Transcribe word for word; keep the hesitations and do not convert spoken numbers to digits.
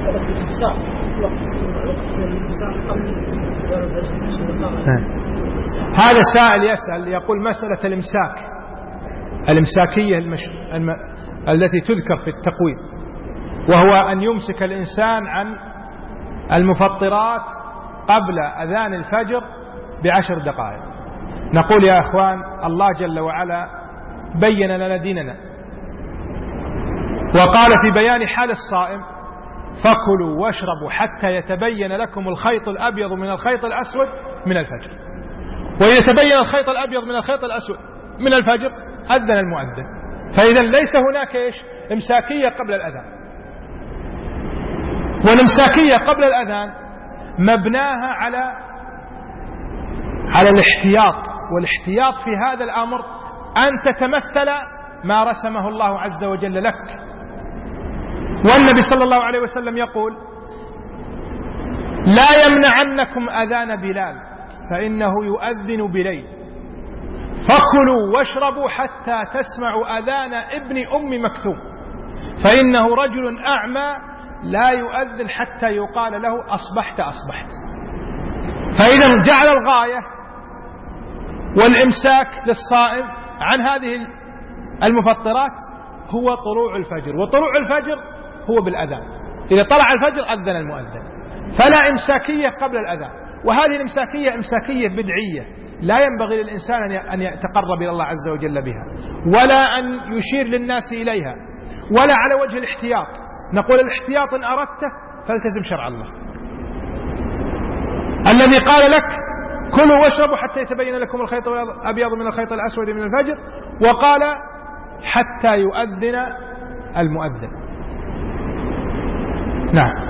هذا سائل يسأل يقول مسألة الإمساك الإمساكية المش... الم... التي تذكر في التقويم، وهو أن يمسك الإنسان عن المفطرات قبل أذان الفجر بعشر دقائق. نقول يا أخوان، الله جل وعلا بين لنا ديننا وقال في بيان حال الصائم: فكلوا واشربوا حتى يتبين لكم الخيط الأبيض من الخيط الأسود من الفجر. ويتبين الخيط الأبيض من الخيط الأسود من الفجر أذن المؤذن. فإذا ليس هناك إيش إمساكية قبل الأذان. والإمساكية قبل الأذان مبناها على على الاحتياط، والاحتياط في هذا الأمر أن تتمثل ما رسمه الله عز وجل لك. والنبي صلى الله عليه وسلم يقول: لا يمنعنكم أذان بلال فإنه يؤذن بليل، فكلوا واشربوا حتى تسمعوا أذان ابن أم مكتوم، فإنه رجل أعمى لا يؤذن حتى يقال له أصبحت أصبحت. فإذا جعل الغاية والإمساك للصائم عن هذه المفطرات هو طلوع الفجر، وطلوع الفجر هو بالأذان. إذا طلع الفجر أذن المؤذن، فلا إمساكية قبل الأذان. وهذه الإمساكية إمساكية بدعية لا ينبغي للإنسان أن يتقرب إلى الله عز وجل بها، ولا أن يشير للناس إليها، ولا على وجه الاحتياط. نقول الاحتياط إن أردته فالتزم شرع الله الذي قال لك: كلوا واشربوا حتى يتبين لكم الخيط الأبيض من الخيط الأسود من الفجر، وقال: حتى يؤذن المؤذن. نعم.